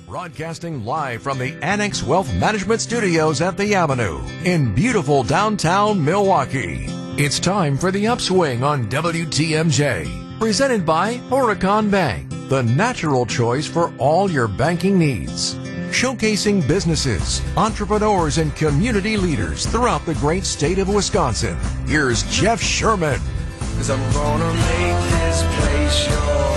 Broadcasting live from the Annex Wealth Management Studios at the Avenue in beautiful downtown Milwaukee. It's time for The Upswing on WTMJ, presented by Horicon Bank, the natural choice for all your banking needs. Showcasing businesses, entrepreneurs, and community leaders throughout the great state of Wisconsin. Here's Jeff Sherman. 'Cause I'm gonna make this place your home.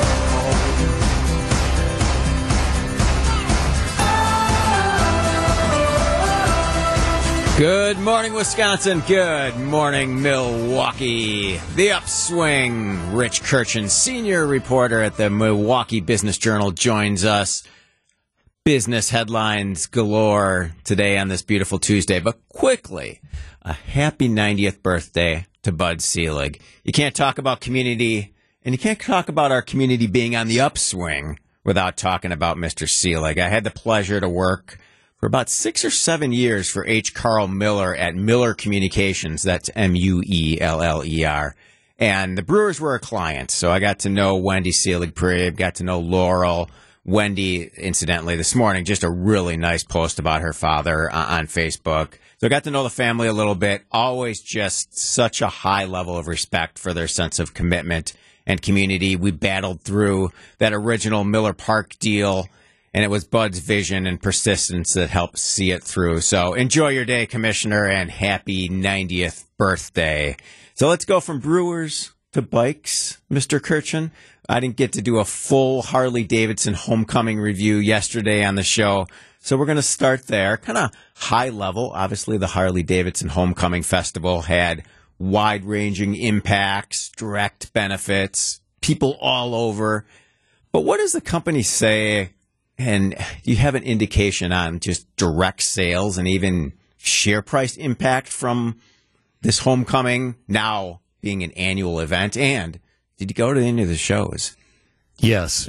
Good morning, Wisconsin. Good morning, Milwaukee. The Upswing. Rich Kirchen, senior reporter at the Milwaukee Business Journal, joins us. Business headlines galore today on this beautiful Tuesday. But quickly, a happy 90th birthday to Bud Selig. You can't talk about community, and you can't talk about our community being on the upswing without talking about Mr. Selig. I had the pleasure to work for about 6 or 7 years for H. Carl Miller at Miller Communications. That's Muller. And the Brewers were a client, so I got to know Wendy Selig-Prieb, got to know Laurel. Wendy, incidentally, this morning, just a really nice post about her father on Facebook. So I got to know the family a little bit. Always just such a high level of respect for their sense of commitment and community. We battled through that original Miller Park deal, and it was Bud's vision and persistence that helped see it through. So enjoy your day, Commissioner, and happy 90th birthday. So let's go from Brewers to bikes, Mr. Kirchen. I didn't get to do a full Harley-Davidson homecoming review yesterday on the show, so we're going to start there. Kind of high level. Obviously, the Harley-Davidson Homecoming Festival had wide-ranging impacts, direct benefits, people all over. But what does the company say? And do you have an indication on just direct sales and even share price impact from this homecoming now being an annual event? And did you go to any of the shows? Yes.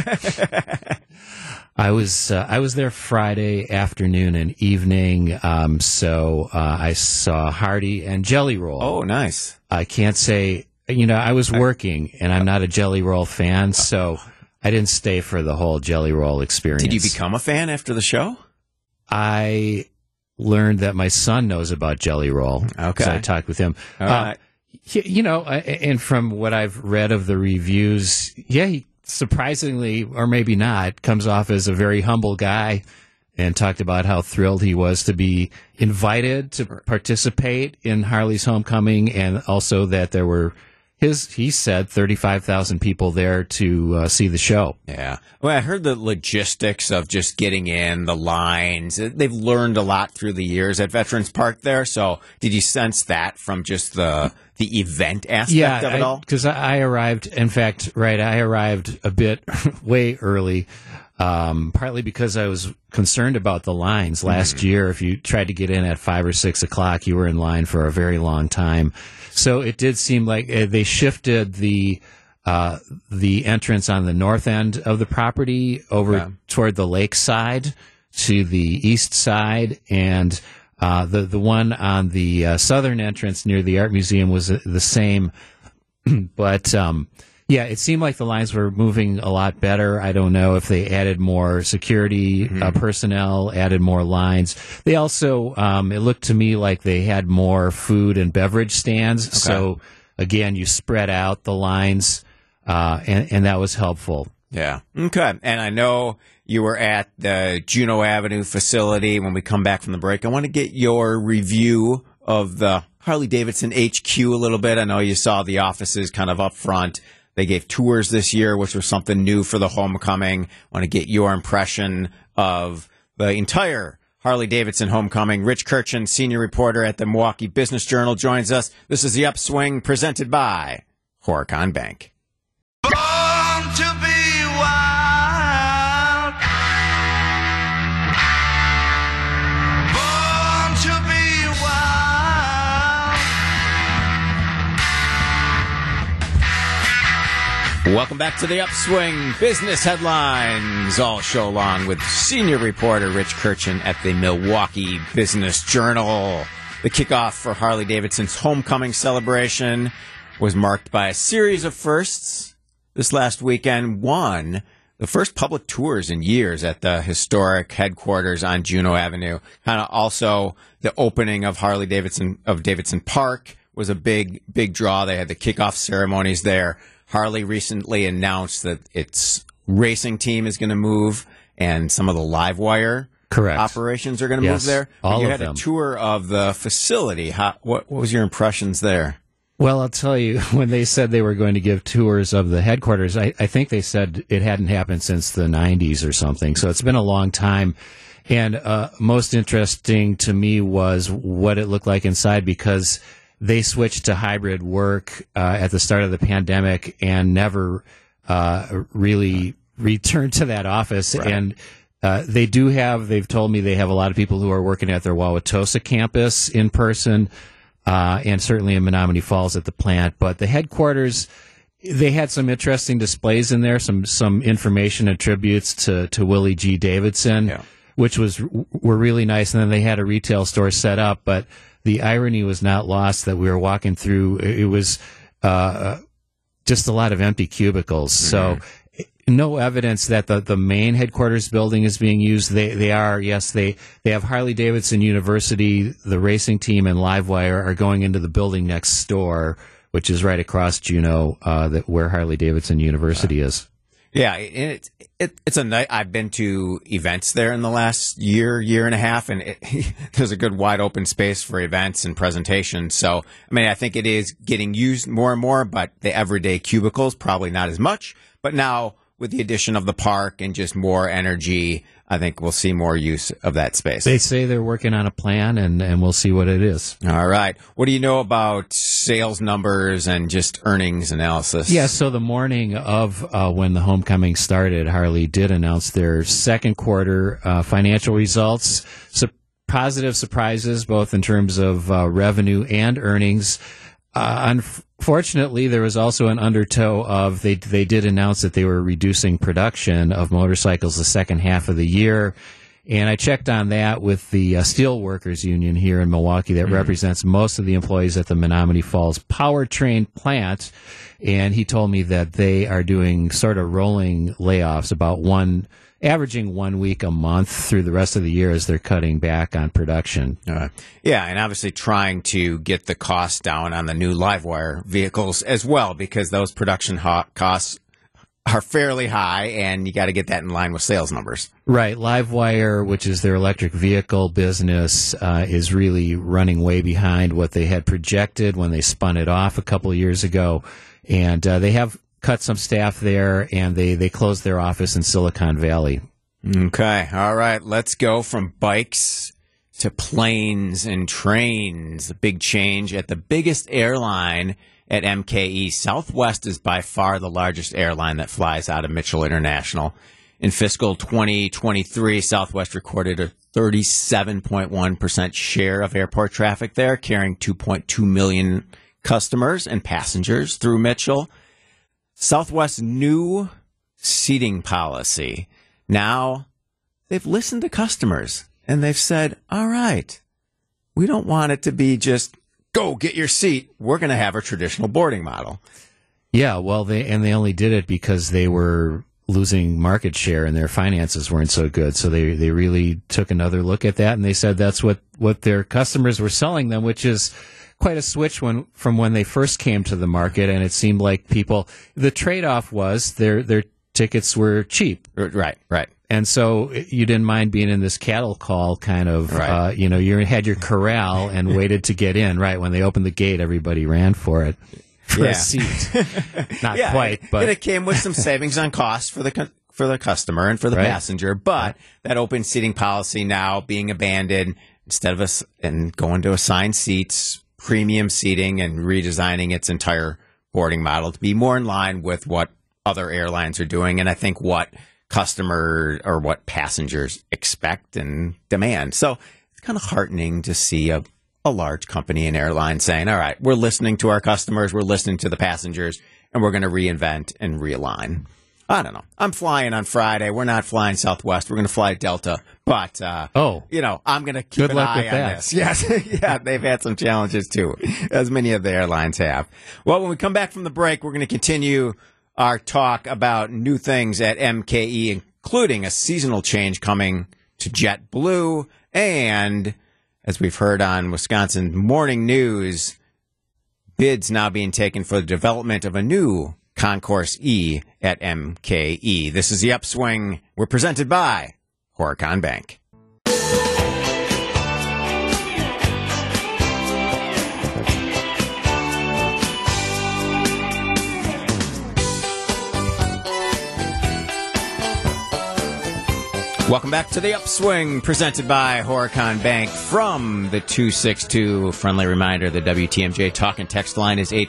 I was there Friday afternoon and evening, so I saw Hardy and Jelly Roll. Oh, nice. I can't say, I was working, and I'm not a Jelly Roll fan, so I didn't stay for the whole Jelly Roll experience. Did you become a fan after the show? I learned that my son knows about Jelly Roll. Okay. So I talked with him. All right. And from what I've read of the reviews, he surprisingly, or maybe not, comes off as a very humble guy, and talked about how thrilled he was to be invited to participate in Harley's homecoming, and also that there were, he said, 35,000 people there to see the show. Yeah. Well, I heard the logistics of just getting in, the lines. They've learned a lot through the years at Veterans Park there. So did you sense that from just the event aspect of it all? Because I arrived a bit way early, partly because I was concerned about the lines. Last year, if you tried to get in at 5 or 6 o'clock, you were in line for a very long time. So it did seem like they shifted the entrance on the north end of the property over toward the lake side to the east side, and the one on the southern entrance near the art museum was the same. But it seemed like the lines were moving a lot better. I don't know if they added more security personnel, added more lines. They also, it looked to me like they had more food and beverage stands. Okay. So, again, you spread out the lines, and that was helpful. Yeah. Okay. And I know you were at the Juneau Avenue facility when we come back from the break. I want to get your review of the Harley-Davidson HQ a little bit. I know you saw the offices kind of up front. They gave tours this year, which was something new for the homecoming. I want to get your impression of the entire Harley-Davidson homecoming. Rich Kirchen, senior reporter at the Milwaukee Business Journal, joins us. This is The Upswing, presented by Horicon Bank. Born to be wild. Born to be wild. Welcome back to The Upswing. Business headlines all show long with senior reporter Rich Kirchen at the Milwaukee Business Journal. The kickoff for Harley-Davidson's homecoming celebration was marked by a series of firsts this last weekend. One the first public tours in years at the historic headquarters on Juneau Avenue. Kind of also the opening of Davidson Park was a big draw. They had the kickoff ceremonies there. Harley recently announced that its racing team is going to move, and some of the live wire operations are going to move there. All you of had them. a tour of the facility. What was your impressions there? Well, I'll tell you, when they said they were going to give tours of the headquarters, I think they said it hadn't happened since the 90s or something. So it's been a long time. And most interesting to me was what it looked like inside, because they switched to hybrid work at the start of the pandemic and never really returned to that office. Right. And they've told me they have a lot of people who are working at their Wauwatosa campus in person, and certainly in Menominee Falls at the plant. But the headquarters, they had some interesting displays in there, some information and tributes to Willie G. Davidson, which were really nice. And then they had a retail store set up, but the irony was not lost that we were walking through. It was just a lot of empty cubicles. Mm-hmm. So no evidence that the main headquarters building is being used. They have Harley-Davidson University, the racing team, and Livewire are going into the building next door, which is right across Juneau, where Harley-Davidson University is. Yeah, it's a night. I've been to events there in the last year and a half, and there's a good wide open space for events and presentations. So, I mean, I think it is getting used more and more, but the everyday cubicles probably not as much. But now, with the addition of the park and just more energy, I think we'll see more use of that space. They say they're working on a plan, and we'll see what it is. All right. What do you know about sales numbers and just earnings analysis? Yeah, so the morning of when the homecoming started, Harley did announce their second quarter financial results. So positive surprises, both in terms of revenue and earnings. Unfortunately, there was also an undertow of they did announce that they were reducing production of motorcycles the second half of the year. And I checked on that with the Steel Workers Union here in Milwaukee that represents most of the employees at the Menominee Falls powertrain plant. And he told me that they are doing sort of rolling layoffs, averaging 1 week a month through the rest of the year as they're cutting back on production. Yeah, and obviously trying to get the cost down on the new Livewire vehicles as well, because those production costs are fairly high, and you got to get that in line with sales numbers. Right. Livewire, which is their electric vehicle business, is really running way behind what they had projected when they spun it off a couple of years ago. And they have cut some staff there, and they closed their office in Silicon Valley. Okay. All right. Let's go from bikes to planes and trains. A big change at the biggest airline at MKE. Southwest is by far the largest airline that flies out of Mitchell International. In fiscal 2023, Southwest recorded a 37.1% share of airport traffic there, carrying 2.2 million customers and passengers through Mitchell. Southwest's new seating policy. Now, they've listened to customers, and they've said, all right, we don't want it to be just go get your seat. We're going to have a traditional boarding model. Yeah, well, they only did it because they were losing market share and their finances weren't so good. So they really took another look at that, and they said that's what their customers were selling them, which is quite a switch from when they first came to the market. And it seemed like the trade-off was their tickets were cheap. Right. And so you didn't mind being in this cattle call kind of, right. You had your corral and waited to get in, right? When they opened the gate, everybody ran for it. For a seat. Not quite, but. And it came with some savings on costs for the customer and for the passenger. But that open seating policy now being abandoned, instead of and going to assigned seats, premium seating, and redesigning its entire boarding model to be more in line with what other airlines are doing. And I think what customers or what passengers expect and demand. So it's kind of heartening to see a large company and airline saying, all right, we're listening to our customers, we're listening to the passengers, and we're going to reinvent and realign. I don't know. I'm flying on Friday. We're not flying Southwest. We're going to fly Delta. But, I'm going to keep an eye on this. Yes. Yeah, they've had some challenges, too, as many of the airlines have. Well, when we come back from the break, we're going to continue our talk about new things at MKE, including a seasonal change coming to JetBlue, and, as we've heard on Wisconsin Morning News, bids now being taken for the development of a new Concourse E at MKE. This is The Upswing. We're presented by Horicon Bank. Welcome back to The Upswing, presented by Horicon Bank from the 262. Friendly reminder, the WTMJ talk and text line is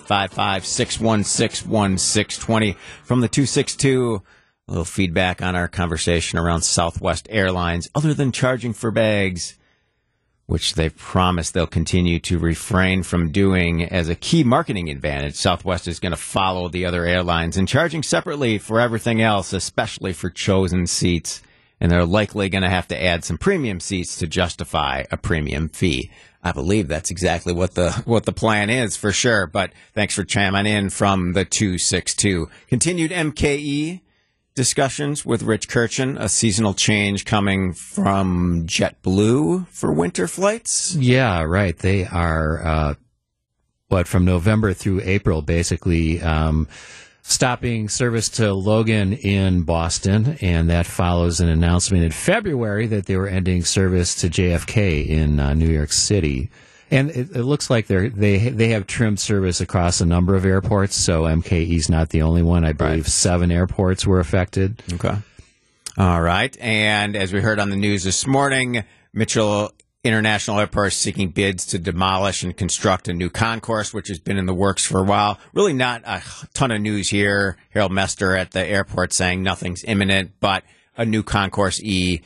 855-616-1620. From the 262, a little feedback on our conversation around Southwest Airlines. Other than charging for bags, which they've promised they'll continue to refrain from doing as a key marketing advantage, Southwest is going to follow the other airlines in charging separately for everything else, especially for chosen seats. And they're likely going to have to add some premium seats to justify a premium fee. I believe that's exactly what the plan is for sure. But thanks for chiming in from the 262. Continued MKE discussions with Rich Kirchen, a seasonal change coming from JetBlue for winter flights. Yeah, right. They are, from November through April, basically, stopping service to Logan in Boston, and that follows an announcement in February that they were ending service to JFK in New York City. And it looks like they have trimmed service across a number of airports, so MKE's not the only one. I believe 7 airports were affected. Okay. All right. And as we heard on the news this morning, Mitchell International Airport seeking bids to demolish and construct a new concourse, which has been in the works for a while. Really not a ton of news here. Harold Mester at the airport saying nothing's imminent, but a new Concourse E,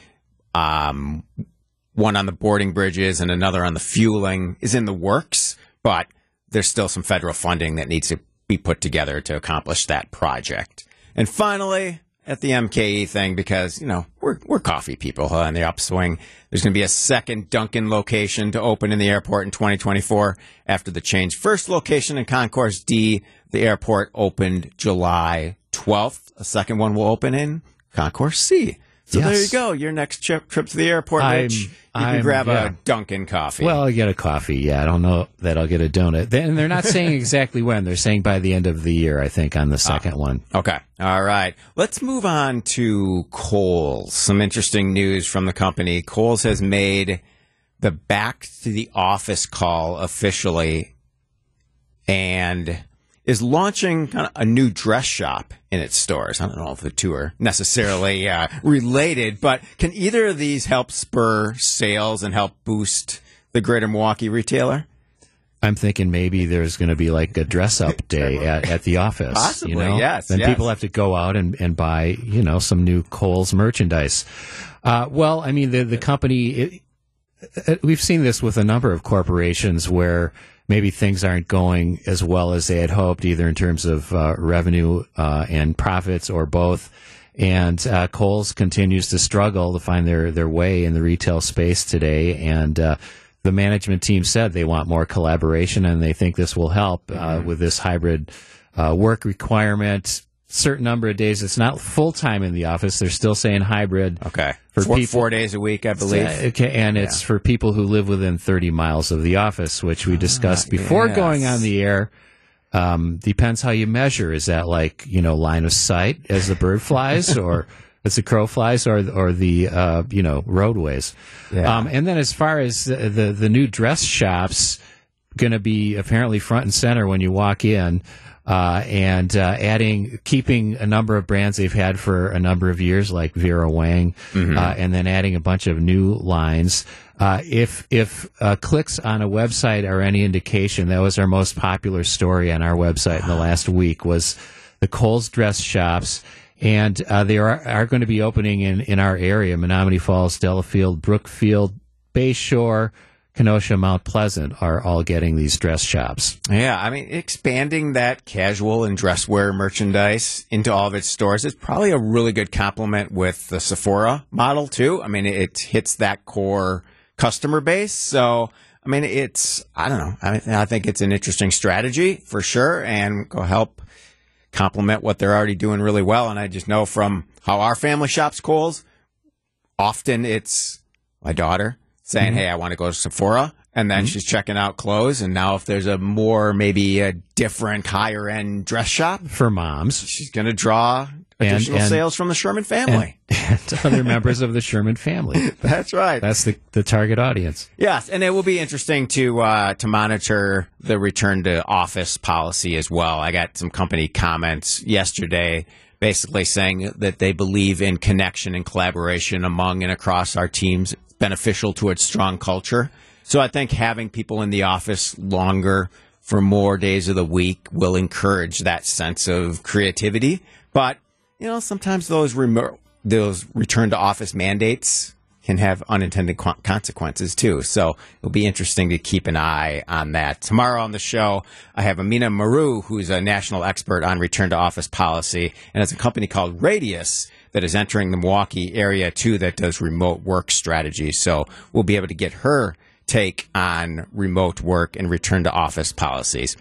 one on the boarding bridges and another on the fueling is in the works, but there's still some federal funding that needs to be put together to accomplish that project. And finally, at the MKE thing, because, you know, we're coffee people on the upswing. There's going to be a second Dunkin' location to open in the airport in 2024 after the change. First location in Concourse D, the airport opened July 12th. A second one will open in Concourse C. So There you go. Your next trip to the airport, Rich, you can grab a Dunkin' coffee. Well, I'll get a coffee, yeah. I don't know that I'll get a donut. And they're not saying exactly when. They're saying by the end of the year, I think, on the second one. Okay. All right. Let's move on to Kohl's. Some interesting news from the company. Kohl's has made the back to the office call officially and is launching kind of a new dress shop in its stores. I don't know if the two are necessarily related, but can either of these help spur sales and help boost the greater Milwaukee retailer? I'm thinking maybe there's going to be like a dress-up day at the office. Possibly, you know? yes. Then people have to go out and buy, you know, some new Kohl's merchandise. Well, I mean, the company, we've seen this with a number of corporations where maybe things aren't going as well as they had hoped, either in terms of revenue and profits or both. And Kohl's continues to struggle to find their way in the retail space today. And the management team said they want more collaboration, and they think this will help with this hybrid work requirement. Certain number of days. It's not full-time in the office. They're still saying hybrid. Okay. For people, 4 days a week, I believe. Okay, and it's for people who live within 30 miles of the office, which we discussed before going on the air. Depends how you measure. Is that like, you know, line of sight as the bird flies, or as the crow flies, or the, you know, roadways? Yeah. And then as far as the new dress shops, going to be apparently front and center when you walk in. Keeping a number of brands they've had for a number of years, like Vera Wang, and then adding a bunch of new lines. If clicks on a website are any indication, that was our most popular story on our website in the last week, was the Kohl's dress shops. And they are going to be opening in our area: Menominee Falls, Delafield, Brookfield, Bayshore, Kenosha, Mount Pleasant are all getting these dress shops. Yeah, I mean, expanding that casual and dress wear merchandise into all of its stores is probably a really good complement with the Sephora model, too. I mean, it hits that core customer base. So, I mean, I don't know. I think it's an interesting strategy for sure, and will help complement what they're already doing really well. And I just know from how our family shops Kohl's, often it's my daughter saying, hey, I want to go to Sephora. And then she's checking out clothes. And now if there's maybe a different higher end dress shop for moms, she's going to draw additional sales from the Sherman family. And other members of the Sherman family. That's right. That's the target audience. Yes, and it will be interesting to monitor the return to office policy as well. I got some company comments yesterday basically saying that they believe in connection and collaboration among and across our teams, beneficial towards strong culture. So I think having people in the office longer for more days of the week will encourage that sense of creativity. But, sometimes those return to office mandates can have unintended consequences too. So it'll be interesting to keep an eye on that. Tomorrow on the show, I have Amina Maru, who's a national expert on return to office policy, and it's a company called Radius that is entering the Milwaukee area too that does remote work strategies. So we'll be able to get her take on remote work and return to office policies.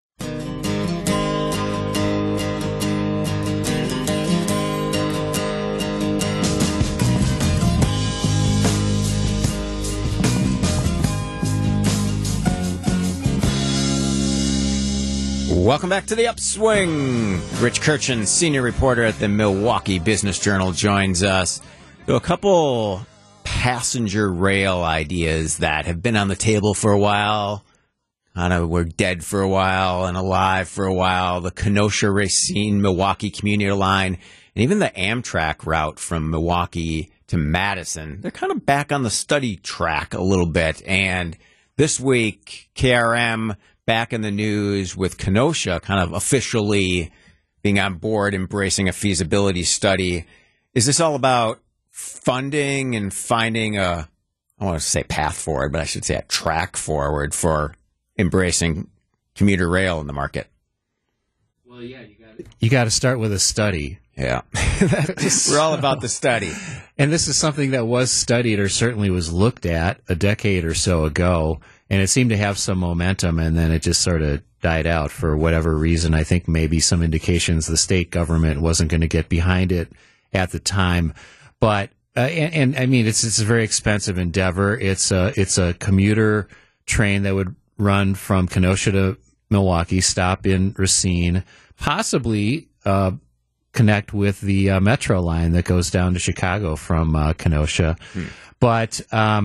Welcome back to the Upswing. Rich Kirchen, senior reporter at the Milwaukee Business Journal, joins us. So a couple passenger rail ideas that have been on the table for a while, kind of were dead for a while and alive for a while. The Kenosha-Racine Milwaukee commuter line, and even the Amtrak route from Milwaukee to Madison. They're kind of back on the study track a little bit. And this week, KRM back in the news with Kenosha kind of officially being on board, embracing a feasibility study. Is this all about funding and finding I want to say path forward, but I should say a track forward for embracing commuter rail in the market? Well, yeah, you got to start with a study. Yeah. We're all about the study. And this is something that was studied or certainly was looked at a decade or so ago, and it seemed to have some momentum, and then it just sort of died out for whatever reason. I think maybe some indications the state government wasn't going to get behind it at the time. But and I mean, it's a very expensive endeavor. It's a commuter train that would run from Kenosha to Milwaukee, stop in Racine, possibly connect with the metro line that goes down to Chicago from Kenosha. But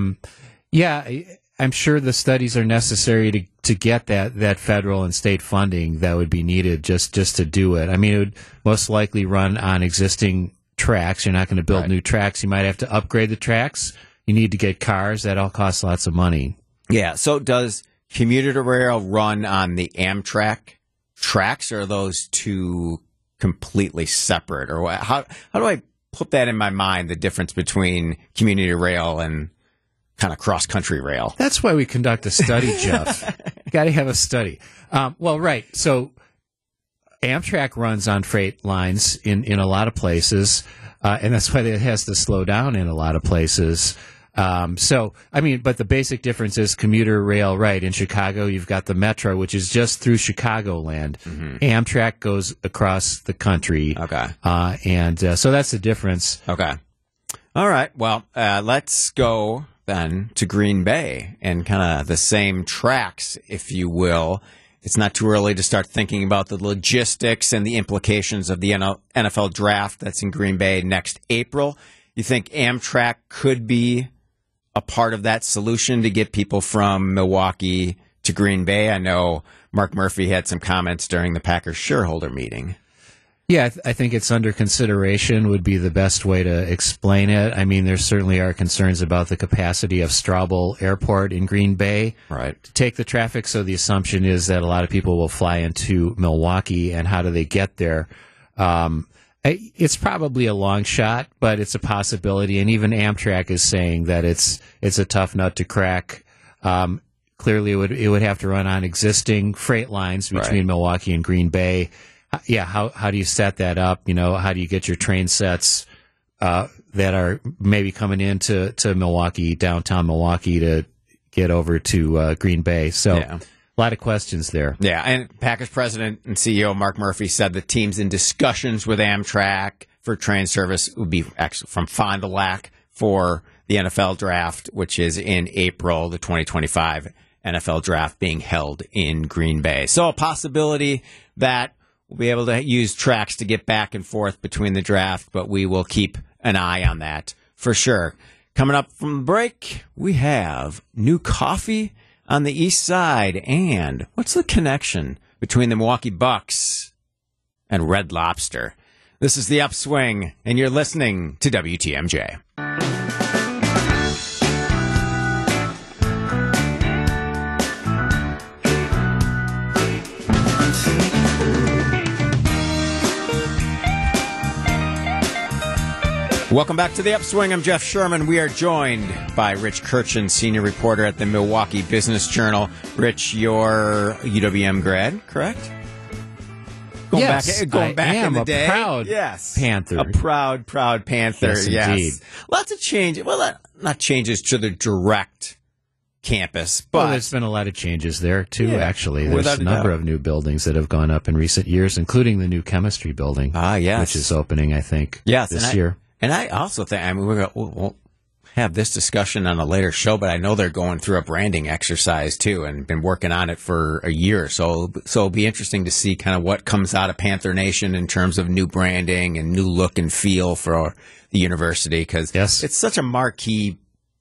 yeah, I'm sure the studies are necessary to get that federal and state funding that would be needed just to do it. I mean, it would most likely run on existing tracks. You're not going to build new tracks. You might have to upgrade the tracks. You need to get cars. That all costs lots of money. Yeah. So does commuter rail run on the Amtrak tracks, or are those two completely separate? Or how do I put that in my mind, the difference between commuter rail and kind of cross-country rail? That's why we conduct a study, Jeff. Got to have a study. Well, right. So Amtrak runs on freight lines in a lot of places, and that's why it has to slow down in a lot of places. So, I mean, but the basic difference is commuter rail, right? In Chicago, you've got the Metro, which is just through Chicagoland. Mm-hmm. Amtrak goes across the country. Okay. So that's the difference. Okay. All right. Well, let's go then to Green Bay and kind of the same tracks, if you will. It's not too early to start thinking about the logistics and the implications of the NFL draft that's in Green Bay next April. You think Amtrak could be a part of that solution to get people from Milwaukee to Green Bay? I know Mark Murphy had some comments during the Packers shareholder meeting. Yeah, I think it's under consideration would be the best way to explain it. I mean, there certainly are concerns about the capacity of Straubel Airport in Green Bay to take the traffic. So the assumption is that a lot of people will fly into Milwaukee, and how do they get there? It's probably a long shot, but it's a possibility. And even Amtrak is saying that it's a tough nut to crack. Clearly, it would have to run on existing freight lines between Milwaukee and Green Bay. Yeah, how do you set that up? You know, how do you get your train sets that are maybe coming into Milwaukee, downtown Milwaukee, to get over to Green Bay? So a lot of questions there. Yeah, and Packers president and CEO Mark Murphy said the team's in discussions with Amtrak for train service. It would be actually from Fond du Lac for the NFL draft, which is in April, the 2025 NFL draft being held in Green Bay. So a possibility that we'll be able to use tracks to get back and forth between the draft, but we will keep an eye on that for sure. Coming up from the break, we have new coffee on the east side. And what's the connection between the Milwaukee Bucks and Red Lobster? This is The Upswing, and you're listening to WTMJ. Welcome back to The Upswing. I'm Jeff Sherman. We are joined by Rich Kirchen, senior reporter at the Milwaukee Business Journal. Rich, you're UWM grad, correct? Going back in the day. Proud Panther. A proud Panther. Yes, indeed. Lots of change. Well, not changes to the direct campus, but there's been a lot of changes there too. Yeah, actually, there's a number of new buildings that have gone up in recent years, including the new chemistry building. Yes, which is opening, I think, this year. And I also think, we'll have this discussion on a later show, but I know they're going through a branding exercise too and been working on it for a year. So it'll be interesting to see kind of what comes out of Panther Nation in terms of new branding and new look and feel for the university, because it's such a marquee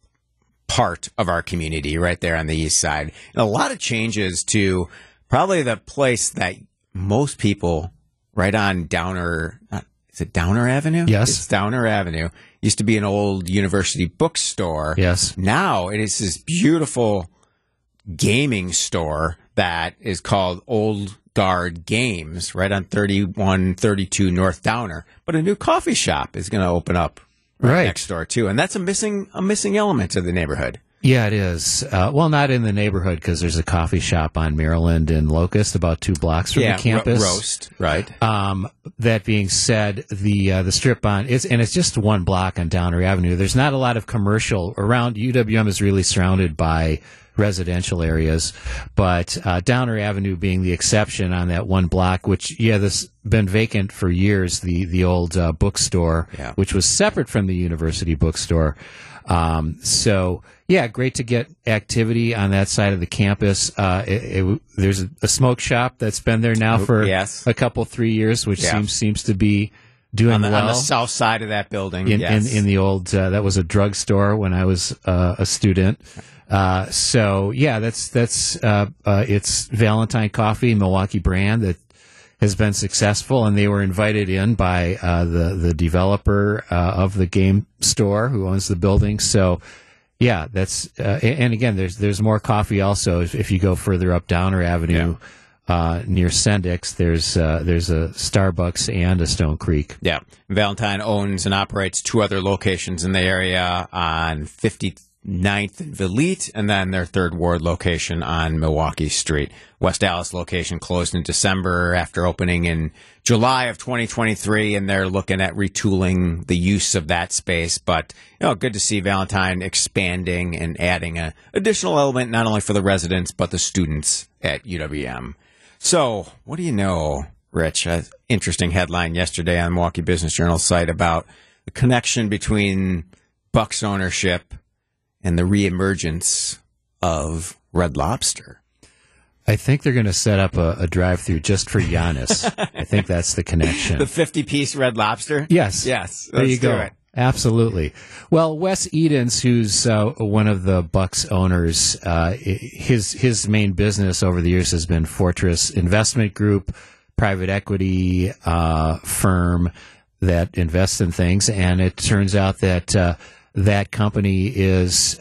part of our community right there on the east side. And a lot of changes to probably the place that most people right on Downer, is it Downer Avenue? Yes. It's Downer Avenue. Used to be an old university bookstore. Yes. Now it is this beautiful gaming store that is called Old Guard Games right on 3132 North Downer. But a new coffee shop is going to open up right next door too. And that's a missing element of the neighborhood. Yeah, it is. Well, not in the neighborhood, because there's a coffee shop on Maryland and Locust about 2 blocks from the campus. Roast, right. That being said, the strip on it's just 1 block on Downer Avenue. There's not a lot of commercial around. UWM is really surrounded by residential areas, but Downer Avenue being the exception on that 1 block, which this has been vacant for years. The old bookstore, which was separate from the university bookstore. Great to get activity on that side of the campus. There's a smoke shop that's been there now for a couple, 3 years, which seems to be doing well. On the south side of that building. In the old, that was a drugstore when I was a student. It's Valentine Coffee, Milwaukee brand that has been successful, and they were invited in by the developer of the game store who owns the building. So, that's and again, there's more coffee also. If you go further up Downer Avenue near Sendik's, there's a Starbucks and a Stone Creek. Yeah, Valentine owns and operates 2 other locations in the area on 59th and Valete, and then their 3rd Ward location on Milwaukee Street. West Dallas location closed in December after opening in July of 2023, and they're looking at retooling the use of that space. But good to see Valentine expanding and adding an additional element, not only for the residents but the students at UWM. So, what do you know, Rich? An interesting headline yesterday on the Milwaukee Business Journal site about the connection between Bucks ownership and the reemergence of Red Lobster. I think they're going to set up a drive-through just for Giannis. I think that's the connection. The 50-piece Red Lobster? Yes. There you go. It. Absolutely. Well, Wes Edens, who's one of the Bucks owners, his main business over the years has been Fortress Investment Group, private equity firm that invests in things, and it turns out that that company is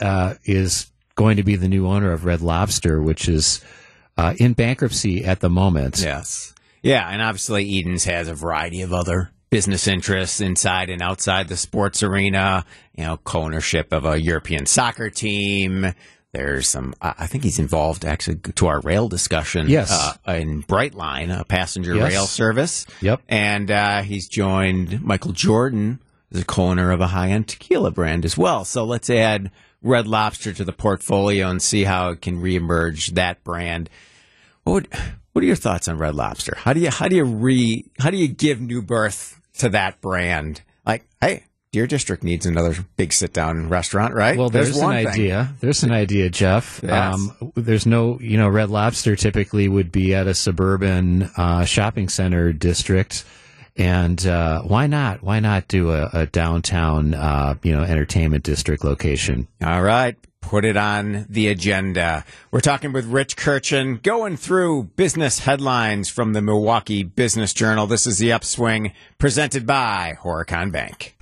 going to be the new owner of Red Lobster, which is in bankruptcy at the moment. Yes. Yeah, and obviously Edens has a variety of other business interests inside and outside the sports arena, co-ownership of a European soccer team. There's some, I think he's involved actually to our rail discussion. Yes. In Brightline, a passenger rail service. Yep. And he's joined Michael Jordan as a co-owner of a high-end tequila brand as well. So let's add Red Lobster to the portfolio and see how it can reemerge that brand. What are your thoughts on Red Lobster? How do you give new birth to that brand? Like, hey, Deer District needs another big sit-down restaurant, right? Well, there's an idea. There's an idea, Jeff. Yes. There's no, Red Lobster typically would be at a suburban shopping center district. And why not? Why not do a downtown, entertainment district location? All right. Put it on the agenda. We're talking with Rich Kirchen, going through business headlines from the Milwaukee Business Journal. This is The Upswing, presented by Horicon Bank.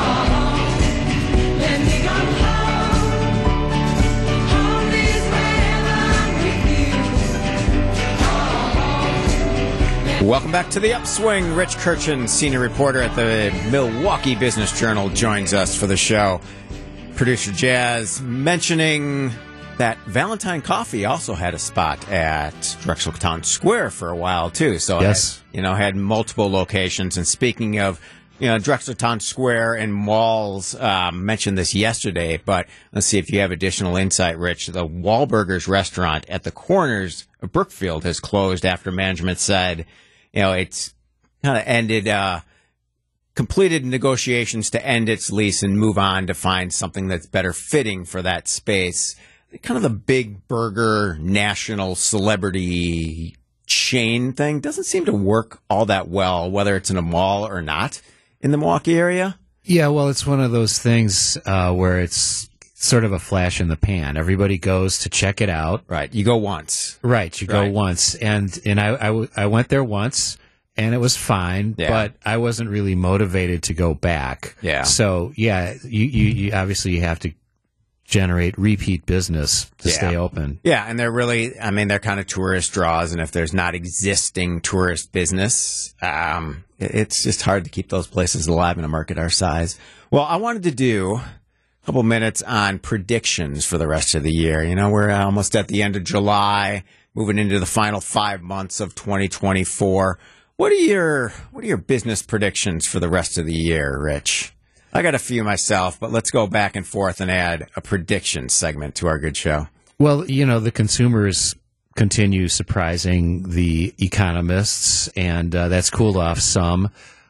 Welcome back to The Upswing. Rich Kirchen, senior reporter at the Milwaukee Business Journal, joins us for the show. Producer Jazz mentioning that Valentine Coffee also had a spot at Drexel Town Square for a while, too. So, yes. Had multiple locations. And speaking of, Drexel Town Square and malls, mentioned this yesterday, but let's see if you have additional insight, Rich. The Wahlburgers restaurant at the corners of Brookfield has closed after management said, it's kind of ended, completed negotiations to end its lease and move on to find something that's better fitting for that space. Kind of the big burger national celebrity chain thing doesn't seem to work all that well, whether it's in a mall or not in the Milwaukee area. Yeah, well, it's one of those things where it's sort of a flash in the pan. Everybody goes to check it out. Right. You go once. Right. You go once. And I went there once. And it was fine, but I wasn't really motivated to go back. Yeah. So, you obviously have to generate repeat business to stay open. Yeah, and they're kind of tourist draws, and if there's not existing tourist business, it's just hard to keep those places alive in a market our size. Well, I wanted to do a couple minutes on predictions for the rest of the year. We're almost at the end of July, moving into the final 5 months of 2024. What are your business predictions for the rest of the year, Rich? I got a few myself, but let's go back and forth and add a prediction segment to our good show. Well, the consumers continue surprising the economists, and that's cooled off some.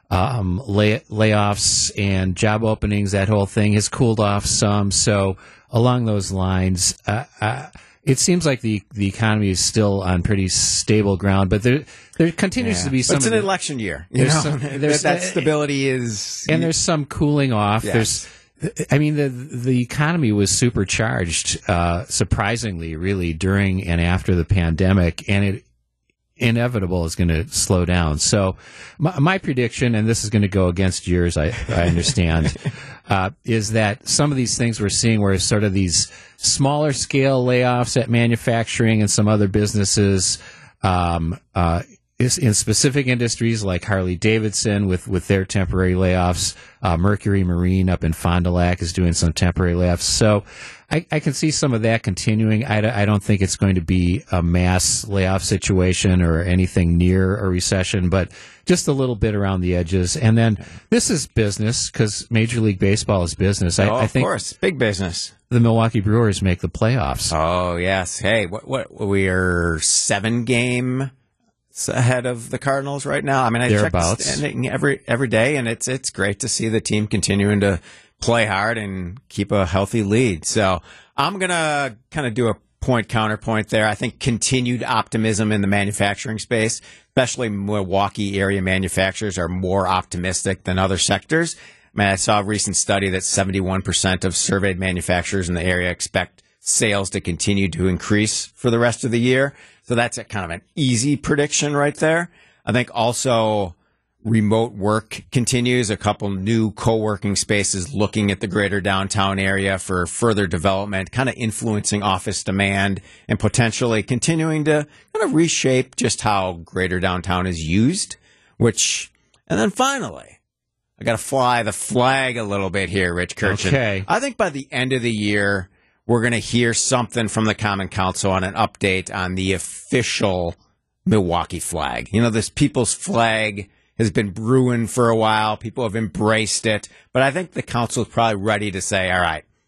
Layoffs and job openings, that whole thing has cooled off some. So along those lines, it seems like the economy is still on pretty stable ground, but there continues to be some. It's an election year. That stability is, and there's some cooling off. Yes. The economy was supercharged, surprisingly, really during and after the pandemic, and it inevitable is going to slow down. So my prediction, and this is going to go against yours, I understand, is that some of these things we're seeing were sort of these smaller scale layoffs at manufacturing and some other businesses, in specific industries like Harley Davidson with their temporary layoffs. Mercury Marine up in Fond du Lac is doing some temporary layoffs. So I can see some of that continuing. I don't think it's going to be a mass layoff situation or anything near a recession, but just a little bit around the edges. And then this is business because Major League Baseball is business. I think, of course, big business. The Milwaukee Brewers make the playoffs. Oh, yes. Hey, what we are 7 games ahead of the Cardinals right now. I check the standing every day, and it's great to see the team continuing to play hard and keep a healthy lead. So I'm going to kind of do a counterpoint there. I think continued optimism in the manufacturing space, especially Milwaukee area manufacturers, are more optimistic than other sectors. I saw a recent study that 71% of surveyed manufacturers in the area expect sales to continue to increase for the rest of the year. So that's a kind of an easy prediction right there. I think also remote work continues. A couple new co-working spaces looking at the greater downtown area for further development, kind of influencing office demand and potentially continuing to kind of reshape just how greater downtown is used. And then finally, I got to fly the flag a little bit here, Rich Kirchen. Okay. I think by the end of the year, we're going to hear something from the Common Council on an update on the official Milwaukee flag. This people's flag has been brewing for a while. People have embraced it. But I think the council is probably ready to say, all right,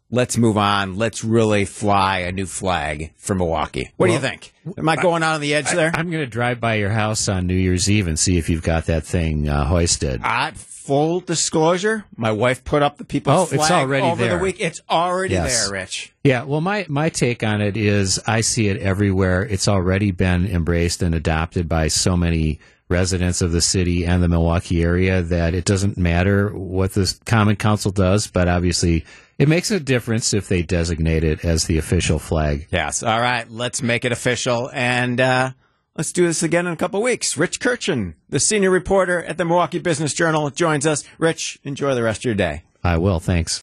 let's move on. Let's really fly a new flag for Milwaukee. What do you think? Am I going out on the edge there? I'm going to drive by your house on New Year's Eve and see if you've got that thing hoisted. Full disclosure, my wife put up the people's flag it's already over there. the week. It's already Yes. there, Rich. Yeah, well, my take on it is I see it everywhere. It's already been embraced and adopted by so many residents of the city and the Milwaukee area that it doesn't matter what the Common Council does, but obviously it makes a difference if they designate it as the official flag. Yes. All right, let's make it official, and let's do this again in a couple weeks. Rich Kirchen, the senior reporter at the Milwaukee Business Journal, joins us. Rich, enjoy the rest of your day. I will, thanks.